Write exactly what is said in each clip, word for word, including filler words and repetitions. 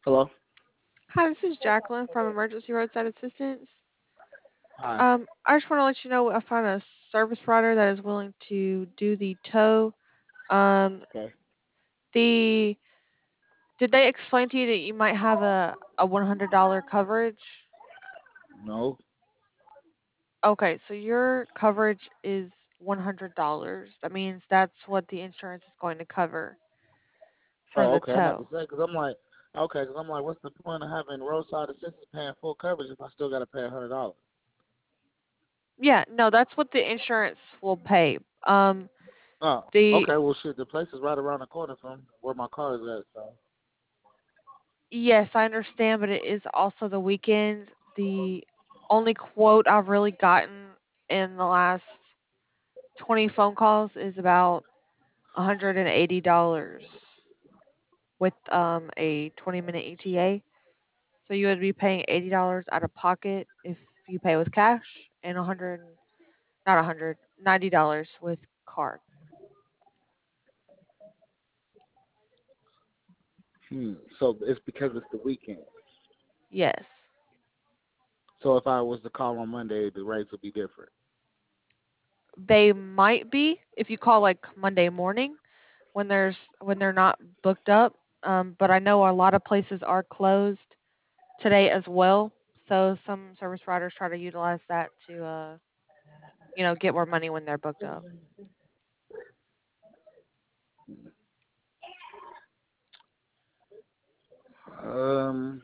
Hello? Hi, this is Jacqueline from Emergency Roadside Assistance. Hi. Um, I just want to let you know I found a service provider that is willing to do the tow. Um, Okay. the did they explain to you that you might have a a one hundred dollar coverage? No. Okay, so your coverage is one hundred dollars. That means that's what the insurance is going to cover for Oh, the okay. I'm about to tow. say, because I'm like, okay, because I'm like, what's the point of having roadside assistance paying full coverage if I still got to pay one hundred dollars? Yeah, no, that's what the insurance will pay. Um, Oh, the okay. Well, shit, the place is right around the corner from where my car is at, so. Yes, I understand, but it is also the weekend. The only quote I've really gotten in the last twenty phone calls is about one hundred eighty dollars with um a twenty minute E T A. So you would be paying eighty dollars out of pocket if you pay with cash and one hundred not one hundred ninety dollars with card. Hmm. So it's because it's the weekend. Yes. So if I was to call on Monday, the rates would be different. They might be if you call like Monday morning when there's when they're not booked up. Um, but I know a lot of places are closed today as well. So some service providers try to utilize that to uh, you know, get more money when they're booked up. Um,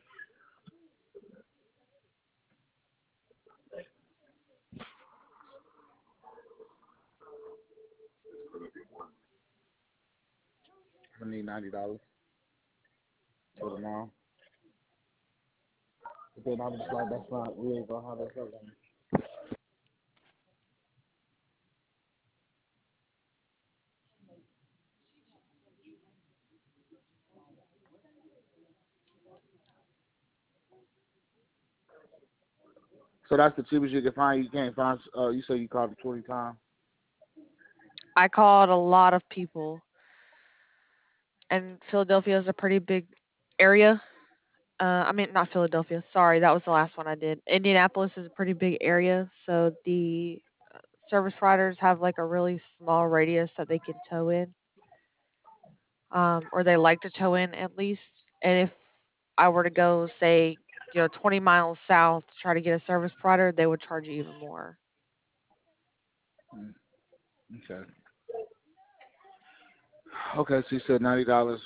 I need ninety dollars for tomorrow. But then I'm just like, that's not really gonna how that's going. So that's the cheapest you can find. You can't find. Uh, you say you called it twenty times. I called a lot of people, and Philadelphia is a pretty big area. Uh, I mean, not Philadelphia. Sorry, that was the last one I did. Indianapolis is a pretty big area, so the service providers have like a really small radius that they can tow in, um, or they like to tow in at least. And if I were to go, say, you know, twenty miles south to try to get a service provider, they would charge you even more. Mm, okay. Okay, so you said ninety dollars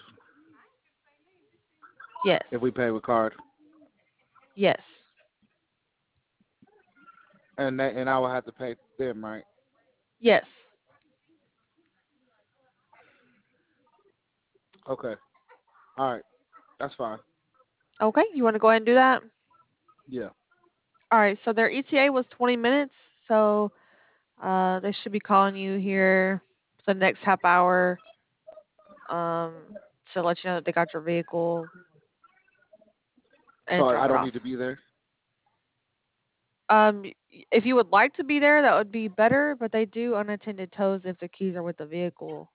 if we Yes. pay with card, Yes. and that, and I will have to pay them, right? Yes. Okay. All right. That's fine. Okay, you want to go ahead and do that? Yeah. All right, so their E T A was twenty minutes, so uh, they should be calling you here for the next half hour um, to let you know that they got your vehicle and So drop I it don't need to off. be there. Um, if you would like to be there, that would be better, but they do unattended tows if the keys are with the vehicle.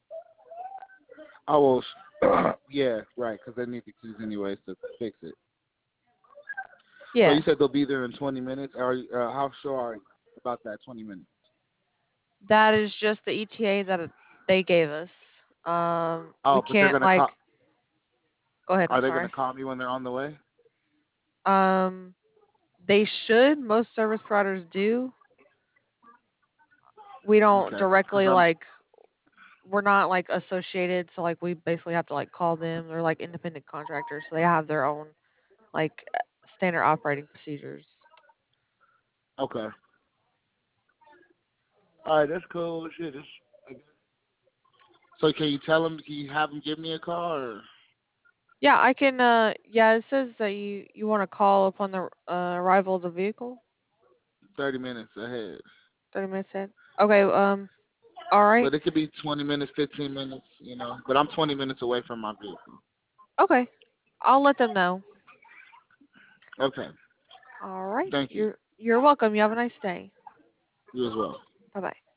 I will. Yeah, right. Because they need the keys anyways to fix it. So you Yeah, said they'll be there in twenty minutes. Are you, uh, how sure are you about that twenty minutes? that is just the E T A that they gave us. Um, we Oh, but they're can't gonna call. like go ahead. I'm Are they gonna sorry. call me when they're on the way? Um, they should. Most service providers do. We don't Okay. Cause directly I'm. like we're not like associated, so like we basically have to like call them. They're like independent contractors, so they have their own like uh, standard operating procedures. Okay. All right. That's cool. Shit. It's, so can you tell them? Can you have them give me a call or Yeah, I can. Uh, yeah, it says that you you want to call upon the uh, arrival of the vehicle. thirty minutes ahead? Thirty minutes in. Okay. Um. All right. But it could be twenty minutes, fifteen minutes, you know. But I'm twenty minutes away from my vehicle. Okay. I'll let them know. Okay. All right. Thank you. You're you're welcome. You have a nice day. You as well. Bye bye.